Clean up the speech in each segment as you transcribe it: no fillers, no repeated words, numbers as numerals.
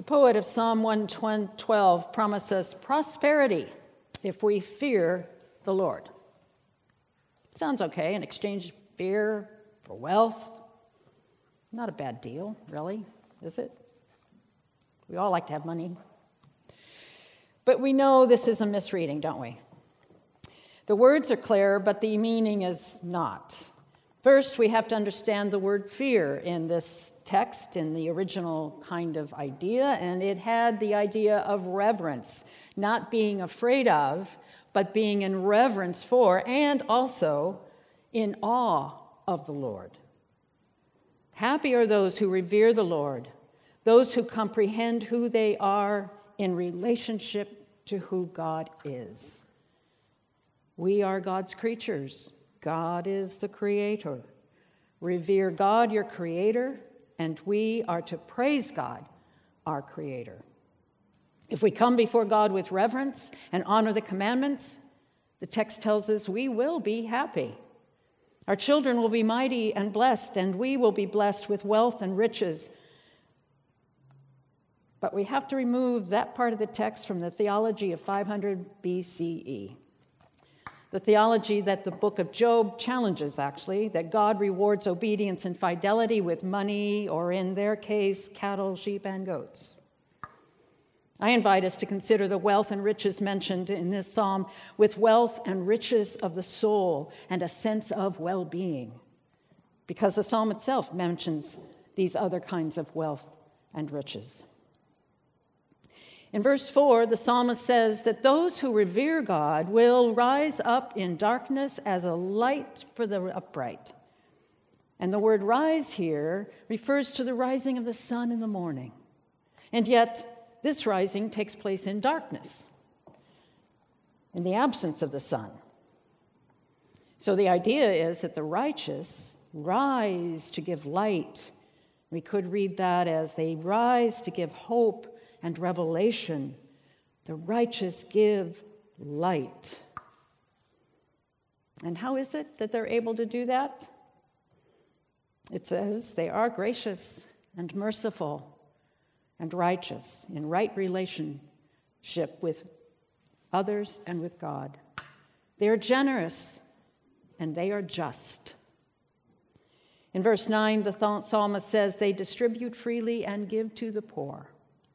The poet of Psalm 112 promises prosperity if we fear the Lord. It sounds okay, in exchange fear for wealth. Not a bad deal, really, is it? We all like to have money. But we know this is a misreading, don't we? The words are clear, but the meaning is not. First, we have to understand the word fear in this text, in the original kind of idea, and it had the idea of reverence, not being afraid of, but being in reverence for, and also in awe of the Lord. Happy are those who revere the Lord, those who comprehend who they are in relationship to who God is. We are God's creatures. God is the creator. Revere God, your creator, and we are to praise God, our creator. If we come before God with reverence and honor the commandments, the text tells us we will be happy. Our children will be mighty and blessed, and we will be blessed with wealth and riches. But we have to remove that part of the text from the theology of 500 BCE. The theology that the book of Job challenges, actually, that God rewards obedience and fidelity with money, or in their case, cattle, sheep, and goats. I invite us to consider the wealth and riches mentioned in this psalm with wealth and riches of the soul and a sense of well-being, because the psalm itself mentions these other kinds of wealth and riches. In verse 4, the psalmist says that those who revere God will rise up in darkness as a light for the upright. And the word rise here refers to the rising of the sun in the morning. And yet, this rising takes place in darkness, in the absence of the sun. So the idea is that the righteous rise to give light. We could read that as they rise to give hope and revelation. The righteous give light. And how is it that they're able to do that? It says they are gracious and merciful and righteous, in right relationship with others and with God. They are generous and they are just. In verse 9, the psalmist says they distribute freely and give to the poor.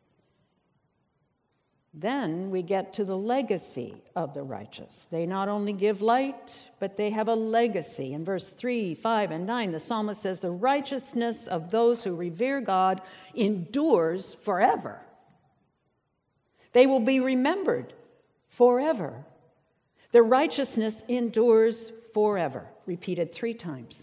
Then we get to the legacy of the righteous. They not only give light, but they have a legacy. In verse 3, 5, and 9, the psalmist says, the righteousness of those who revere God endures forever. They will be remembered forever. Their righteousness endures forever, repeated 3 times.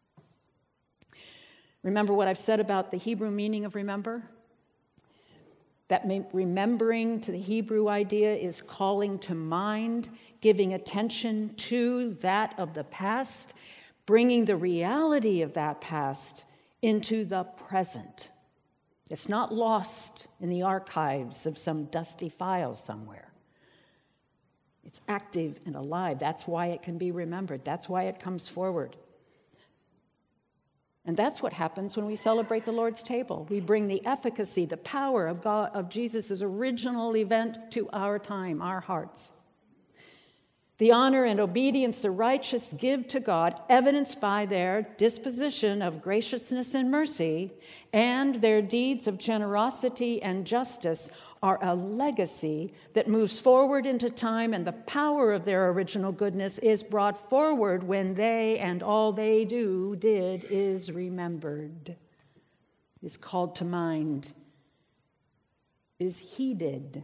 Remember what I've said about the Hebrew meaning of remember? That remembering to the Hebrew idea is calling to mind, giving attention to that of the past, bringing the reality of that past into the present. It's not lost in the archives of some dusty file somewhere. It's active and alive. That's why it can be remembered. That's why it comes forward. And that's what happens when we celebrate the Lord's table. We bring the efficacy, the power of God, of Jesus' original event to our time, our hearts. The honor and obedience the righteous give to God, evidenced by their disposition of graciousness and mercy, and their deeds of generosity and justice, are a legacy that moves forward into time, and the power of their original goodness is brought forward when they and all they did is remembered, is called to mind, is heeded.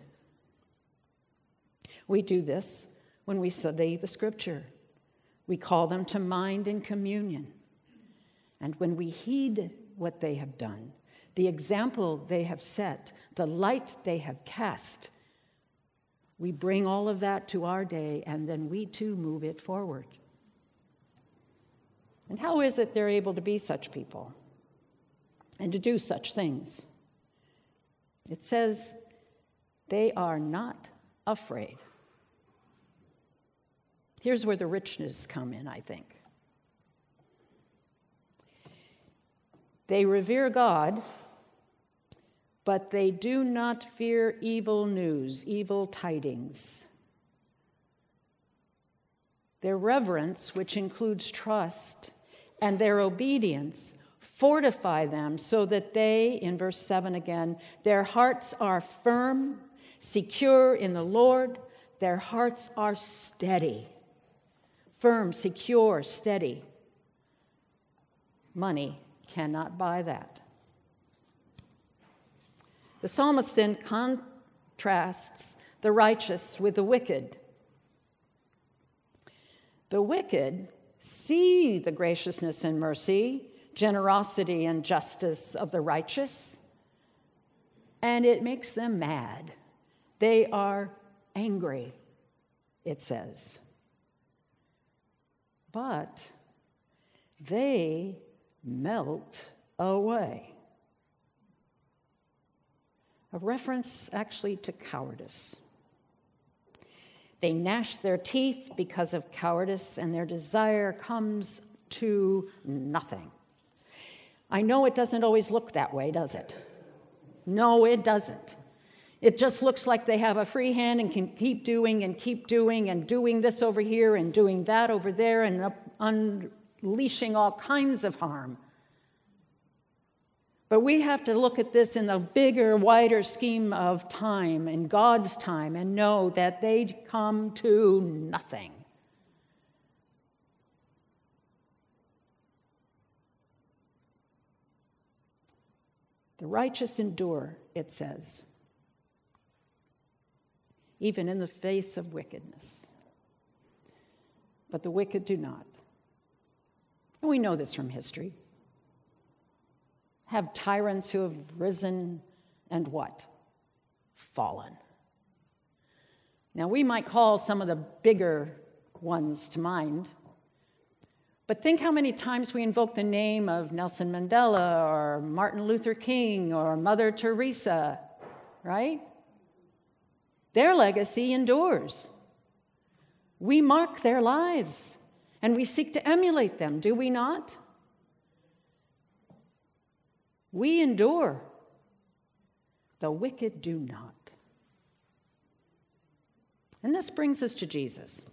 We do this when we study the Scripture. We call them to mind in communion. And when we heed what they have done, the example they have set, the light they have cast, we bring all of that to our day, and then we too move it forward. And how is it they're able to be such people and to do such things? It says they are not afraid. Here's where the richness come in, I think. They revere God but they do not fear evil news, evil tidings. Their reverence, which includes trust, and their obedience fortify them so that they, in verse 7 again, their hearts are firm, secure in the Lord. Their hearts are steady. Firm, secure, steady. Money cannot buy that. The psalmist then contrasts the righteous with the wicked. The wicked see the graciousness and mercy, generosity and justice of the righteous, and it makes them mad. They are angry, it says. But they melt away. A reference actually to cowardice. They gnash their teeth because of cowardice, and their desire comes to nothing. I know it doesn't always look that way, does it? No, it doesn't. It just looks like they have a free hand and can keep doing and doing this over here and doing that over there and unleashing all kinds of harm. But we have to look at this in the bigger, wider scheme of time, in God's time, and know that they come to nothing. The righteous endure, it says, even in the face of wickedness. But the wicked do not. And we know this from history. Have tyrants who have risen and what? Fallen. Now, we might call some of the bigger ones to mind, but think how many times we invoke the name of Nelson Mandela or Martin Luther King or Mother Teresa, right? Their legacy endures. We mark their lives, and we seek to emulate them, do we not? We endure. The wicked do not. And this brings us to Jesus.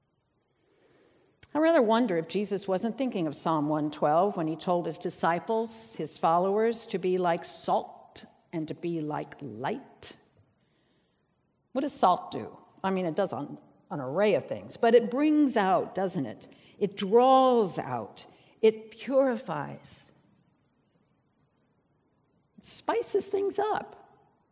I rather wonder if Jesus wasn't thinking of Psalm 112 when he told his disciples, his followers, to be like salt and to be like light. What does salt do? I mean, it does an array of things, but it brings out, doesn't it? It draws out. It purifies. It spices things up.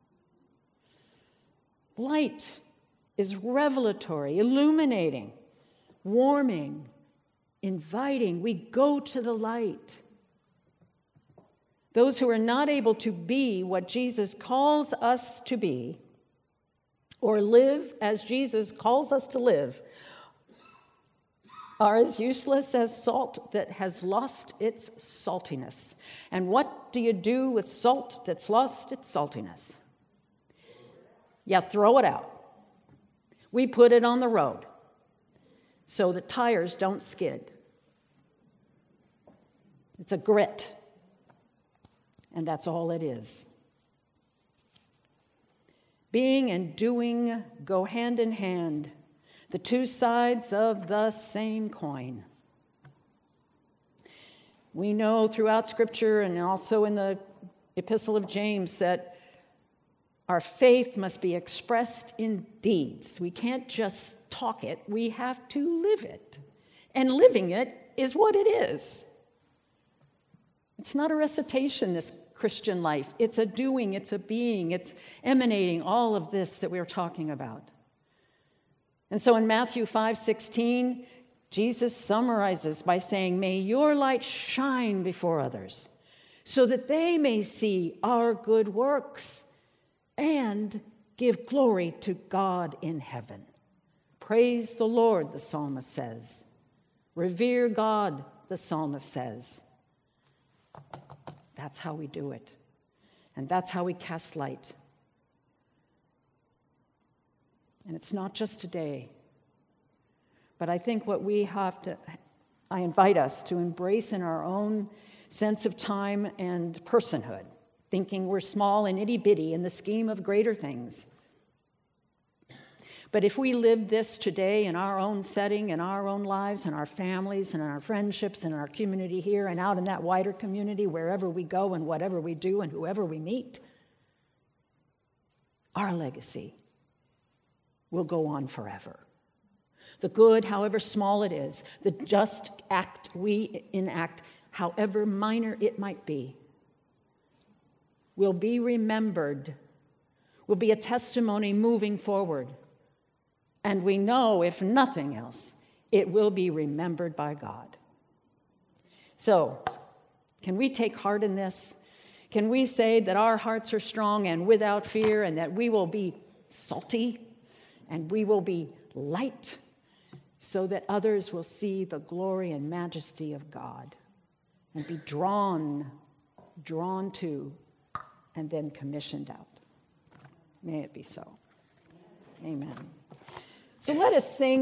Light is revelatory, illuminating, warming, inviting. We go to the light. Those who are not able to be what Jesus calls us to be, or live as Jesus calls us to live, are as useless as salt that has lost its saltiness. And what do you do with salt that's lost its saltiness? You throw it out. We put it on the road so the tires don't skid. It's a grit, and that's all it is. Being and doing go hand in hand, the two sides of the same coin. We know throughout Scripture and also in the Epistle of James that our faith must be expressed in deeds. We can't just talk it, we have to live it. And living it is what it is. It's not a recitation, this Christian life. It's a doing, it's a being, it's emanating all of this that we're talking about. And so in Matthew 5:16, Jesus summarizes by saying, "May your light shine before others, so that they may see our good works and give glory to God in heaven." Praise the Lord, the psalmist says. Revere God, the psalmist says. That's how we do it. And that's how we cast light. And it's not just today. But I think what we have to, I invite us to embrace in our own sense of time and personhood thinking we're small and itty-bitty in the scheme of greater things. But if we live this today in our own setting, in our own lives, in our families, and in our friendships, and in our community here, and out in that wider community, wherever we go and whatever we do and whoever we meet, our legacy will go on forever. The good, however small it is, the just act we enact, however minor it might be, will be remembered, will be a testimony moving forward. And we know, if nothing else, it will be remembered by God. So, can we take heart in this? Can we say that our hearts are strong and without fear, and that we will be salty and we will be light, so that others will see the glory and majesty of God and be drawn to, and then commissioned out? May it be so. Amen. So let us sing.